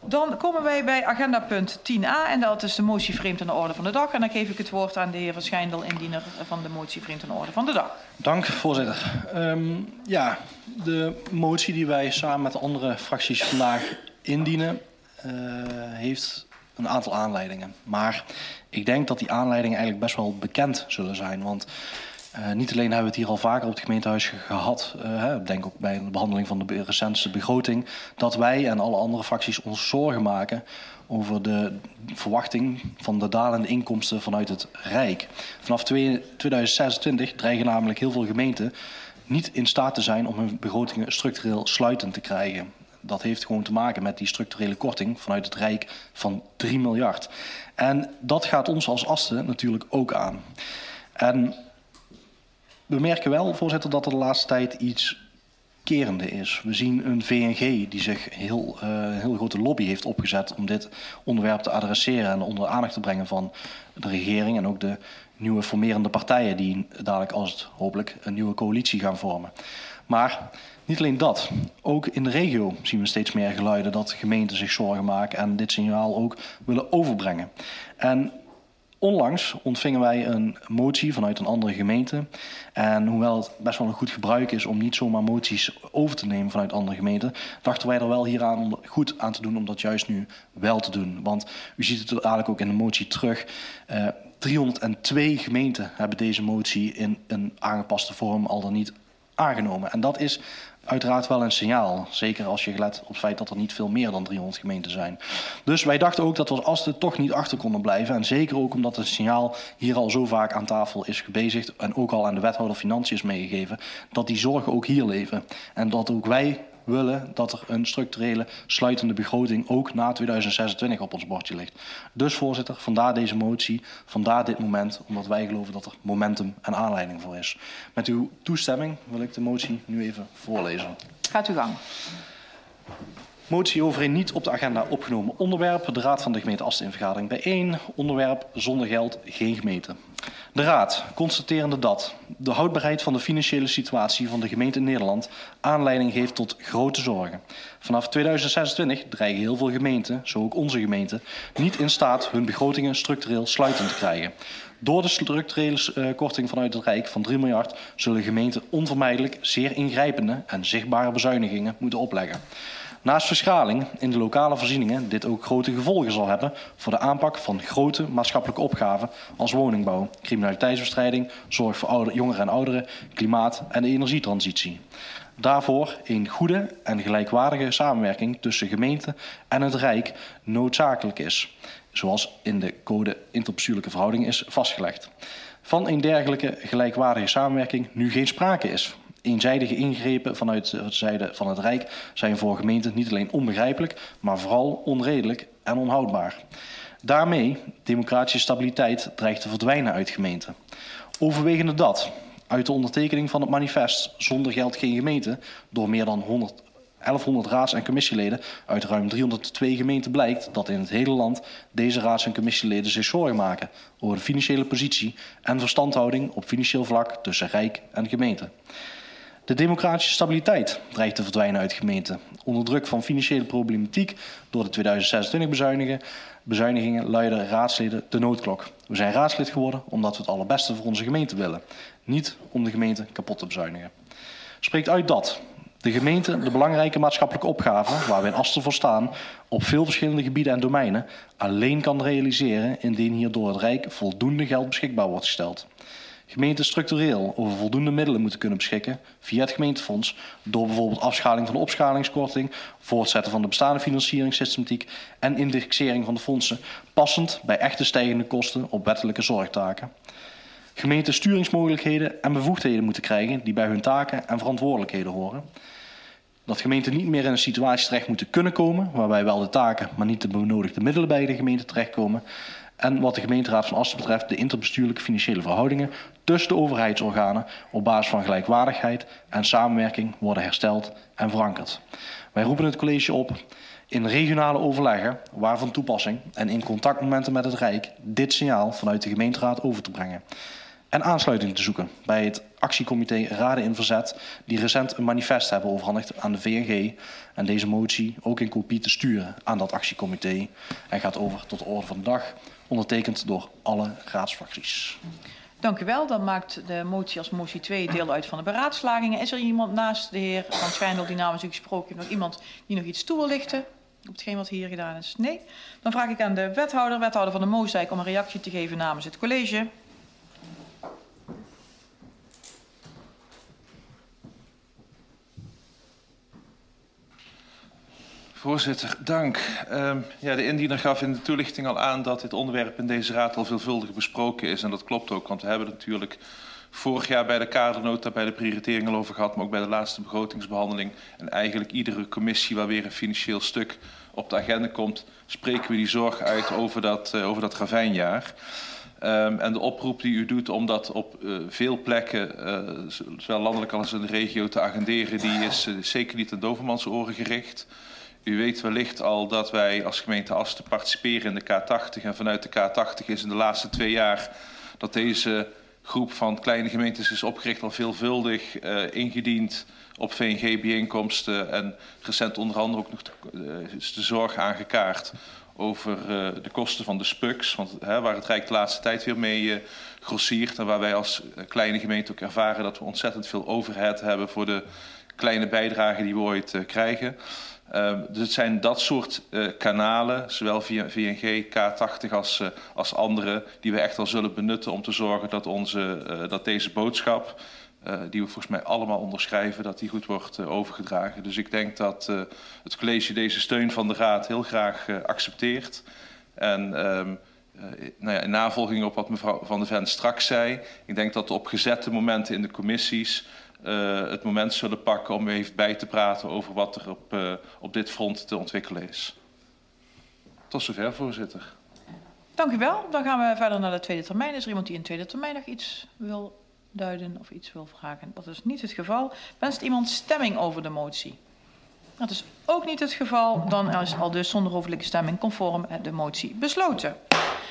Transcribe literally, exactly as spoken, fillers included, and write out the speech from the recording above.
Dan komen wij bij agenda punt tien a en dat is de motie vreemd aan de orde van de dag. En dan geef ik het woord aan de heer Verschijndel, indiener van de motie vreemd aan de orde van de dag. Dank, voorzitter. Um, ja, de motie die wij samen met de andere fracties vandaag indienen, uh, heeft een aantal aanleidingen. Maar ik denk dat die aanleidingen eigenlijk best wel bekend zullen zijn. Want uh, niet alleen hebben we het hier al vaker op het gemeentehuis gehad, uh, ik denk ook bij de behandeling van de recentste begroting, dat wij en alle andere fracties ons zorgen maken over de verwachting van de dalende inkomsten vanuit het Rijk. Vanaf tweeduizend zesentwintig dreigen namelijk heel veel gemeenten niet in staat te zijn om hun begrotingen structureel sluitend te krijgen. Dat heeft gewoon te maken met die structurele korting vanuit het Rijk van drie miljard. En dat gaat ons als Asten natuurlijk ook aan. En we merken wel, voorzitter, dat er de laatste tijd iets kerende is. We zien een V N G die zich heel, uh, een heel grote lobby heeft opgezet om dit onderwerp te adresseren en onder de aandacht te brengen van de regering en ook de nieuwe formerende partijen die dadelijk als het hopelijk een nieuwe coalitie gaan vormen. Maar niet alleen dat, ook in de regio zien we steeds meer geluiden dat gemeenten zich zorgen maken en dit signaal ook willen overbrengen. En onlangs ontvingen wij een motie vanuit een andere gemeente. En hoewel het best wel een goed gebruik is om niet zomaar moties over te nemen vanuit andere gemeenten, dachten wij er wel hieraan om goed aan te doen om dat juist nu wel te doen. Want u ziet het eigenlijk ook in de motie terug. Uh, driehonderdtwee gemeenten hebben deze motie in een aangepaste vorm al dan niet aangenomen. En dat is uiteraard wel een signaal. Zeker als je let op het feit dat er niet veel meer dan driehonderd gemeenten zijn. Dus wij dachten ook dat we als Asten toch niet achter konden blijven. En zeker ook omdat het signaal hier al zo vaak aan tafel is gebezigd. En ook al aan de wethouder Financiën is meegegeven. Dat die zorgen ook hier leven. En dat ook wij willen dat er een structurele sluitende begroting ook na tweeduizend zesentwintig op ons bordje ligt. Dus voorzitter, vandaar deze motie, vandaar dit moment, omdat wij geloven dat er momentum en aanleiding voor is. Met uw toestemming wil ik de motie nu even voorlezen. Gaat uw gang. Motie over een niet op de agenda opgenomen onderwerp. De Raad van de gemeente Asten in vergadering bijeen. Onderwerp zonder geld, geen gemeente. De Raad, constaterende dat de houdbaarheid van de financiële situatie van de gemeente in Nederland aanleiding geeft tot grote zorgen. Vanaf tweeduizend zesentwintig dreigen heel veel gemeenten, zo ook onze gemeente, niet in staat hun begrotingen structureel sluitend te krijgen. Door de structurele uh, korting vanuit het Rijk van drie miljard zullen gemeenten onvermijdelijk zeer ingrijpende en zichtbare bezuinigingen moeten opleggen. Naast verschraling in de lokale voorzieningen dit ook grote gevolgen zal hebben voor de aanpak van grote maatschappelijke opgaven als woningbouw, criminaliteitsbestrijding, zorg voor ouder, jongeren en ouderen, klimaat en de energietransitie. Daarvoor een goede en gelijkwaardige samenwerking tussen gemeenten en het Rijk noodzakelijk is, zoals in de code interbestuurlijke verhoudingen is vastgelegd. Van een dergelijke gelijkwaardige samenwerking nu geen sprake is. Eenzijdige ingrepen vanuit de zijde van het Rijk zijn voor gemeenten niet alleen onbegrijpelijk, maar vooral onredelijk en onhoudbaar. Daarmee democratische stabiliteit dreigt te verdwijnen uit gemeenten. Overwegende dat uit de ondertekening van het manifest Zonder Geld Geen Gemeente door meer dan elfhonderd raads- en commissieleden uit ruim driehonderdtwee gemeenten blijkt dat in het hele land deze raads- en commissieleden zich zorgen maken over de financiële positie en verstandhouding op financieel vlak tussen Rijk en gemeente. De democratische stabiliteit dreigt te verdwijnen uit gemeenten. Onder druk van financiële problematiek door de tweeduizend zesentwintig bezuinigingen, bezuinigingen luiden raadsleden de noodklok. We zijn raadslid geworden omdat we het allerbeste voor onze gemeente willen. Niet om de gemeente kapot te bezuinigen. Spreekt uit dat de gemeente de belangrijke maatschappelijke opgaven, waar we in Asten voor staan, op veel verschillende gebieden en domeinen, alleen kan realiseren indien hier door het Rijk voldoende geld beschikbaar wordt gesteld. Gemeenten structureel over voldoende middelen moeten kunnen beschikken via het gemeentefonds door bijvoorbeeld afschaling van de opschalingskorting, voortzetten van de bestaande financieringssystematiek en indexering van de fondsen, passend bij echte stijgende kosten op wettelijke zorgtaken. Gemeenten sturingsmogelijkheden en bevoegdheden moeten krijgen die bij hun taken en verantwoordelijkheden horen. Dat gemeenten niet meer in een situatie terecht moeten kunnen komen, waarbij wel de taken, maar niet de benodigde middelen bij de gemeente terechtkomen. En wat de gemeenteraad van Asten betreft de interbestuurlijke financiële verhoudingen tussen de overheidsorganen op basis van gelijkwaardigheid en samenwerking worden hersteld en verankerd. Wij roepen het college op in regionale overleggen, waar van toepassing en in contactmomenten met het Rijk, dit signaal vanuit de gemeenteraad over te brengen. En aansluiting te zoeken bij het actiecomité Raden in Verzet, die recent een manifest hebben overhandigd aan de V N G. En deze motie ook in kopie te sturen aan dat actiecomité. En gaat over tot de orde van de dag, ondertekend door alle raadsfracties. Dank u wel. Dan maakt de motie als motie twee deel uit van de beraadslagingen. Is er iemand naast de heer Van Schijndel die namens u gesproken heeft, nog iemand die nog iets toe wil lichten op hetgeen wat hier gedaan is? Nee. Dan vraag ik aan de wethouder, wethouder van de Moosdijk, om een reactie te geven namens het college. Voorzitter, dank. Uh, ja, de indiener gaf in de toelichting al aan dat dit onderwerp in deze raad al veelvuldig besproken is. En dat klopt ook, want we hebben het natuurlijk vorig jaar bij de kadernota, bij de prioritering al over gehad, maar ook bij de laatste begrotingsbehandeling. En eigenlijk iedere commissie waar weer een financieel stuk op de agenda komt, spreken we die zorg uit over dat, uh, over dat ravijnjaar. Um, en de oproep die u doet om dat op uh, veel plekken, uh, zowel landelijk als in de regio, te agenderen, die is uh, zeker niet aan Dovermansoren gericht. U weet wellicht al dat wij als gemeente Asten participeren in de K tachtig. En vanuit de K tachtig is in de laatste twee jaar dat deze groep van kleine gemeentes is opgericht al veelvuldig uh, ingediend op V N G-bijeenkomsten. En recent onder andere ook nog de, uh, is de zorg aangekaart over uh, de kosten van de S P U C's. Want, hè, waar het Rijk de laatste tijd weer mee uh, grossiert. En waar wij als uh, kleine gemeente ook ervaren dat we ontzettend veel overhead hebben voor de kleine bijdragen die we ooit uh, krijgen. Uh, dus het zijn dat soort uh, kanalen, zowel via V N G, K tachtig als, uh, als andere, die we echt wel zullen benutten om te zorgen dat, onze, uh, dat deze boodschap, uh, die we volgens mij allemaal onderschrijven, dat die goed wordt uh, overgedragen. Dus ik denk dat uh, het college deze steun van de raad heel graag uh, accepteert. En um, uh, nou ja, in navolging op wat mevrouw Van der Ven straks zei, ik denk dat op gezette momenten in de commissies Uh, het moment zullen pakken om even bij te praten over wat er op, uh, op dit front te ontwikkelen is. Tot zover, voorzitter. Dank u wel. Dan gaan we verder naar de tweede termijn. Is er iemand die in tweede termijn nog iets wil duiden of iets wil vragen? Dat is niet het geval. Wenst iemand stemming over de motie? Dat is ook niet het geval. Dan is al dus zonder hoofdelijke stemming conform de motie besloten.